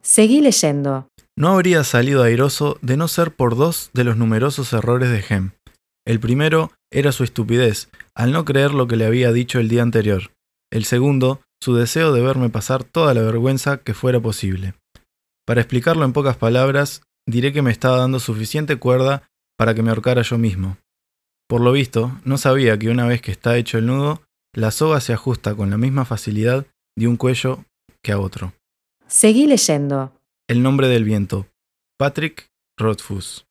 Seguí leyendo. No habría salido airoso de no ser por dos de los numerosos errores de Hem. El primero era su estupidez, al no creer lo que le había dicho el día anterior. El segundo, su deseo de verme pasar toda la vergüenza que fuera posible. Para explicarlo en pocas palabras, diré que me estaba dando suficiente cuerda para que me ahorcara yo mismo. Por lo visto, no sabía que una vez que está hecho el nudo, la soga se ajusta con la misma facilidad de un cuello que a otro. Seguí leyendo. El nombre del viento. Patrick Rothfuss.